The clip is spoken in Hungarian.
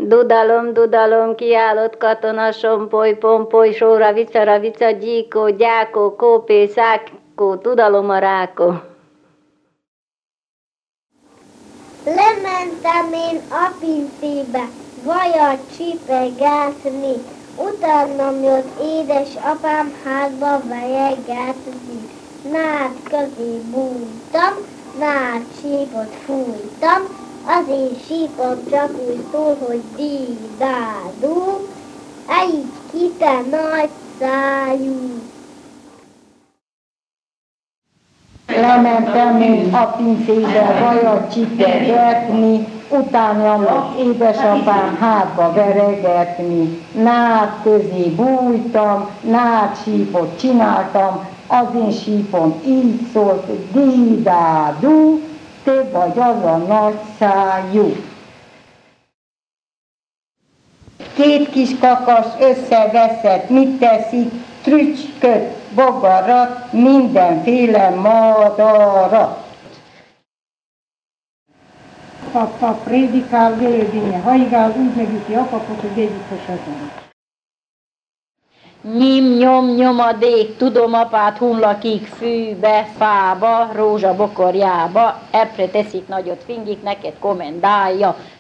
Dudalom, dudalom, kiállott katona, sompoly, pompoly, sóra, vica, gyíkó, gyákó, kópé, szákó, dudalom a rákó. Lementem én a pincébe, vajat csipegetni, utána jött édesapám házba vejegetni. Nád közé bújtam, nád sípot fújtam, az én sípom csak úgy szól, hogy dídádú, így ki te nagy szájú. Lementem én a pincébe vajat csipegetni, utána most édesapám hátba veregetni. Nád közé bújtam, nád sípot csináltam, az én sípom így szólt, hogy dídádú, te vagy az a nagy szájú. Két kis kakas összeveszett, mit teszik? Trücsköt, bogarat, mindenféle madarat. Papa prédikál, vélődénye hajgál, úgy megüti apapot, hogy végigfosadjon. Nyim, nyom, nyomadék, tudom apát hunlakik fűbe, fába, rózsa bokorjába, epre teszik nagyot fingik, neked komendálja.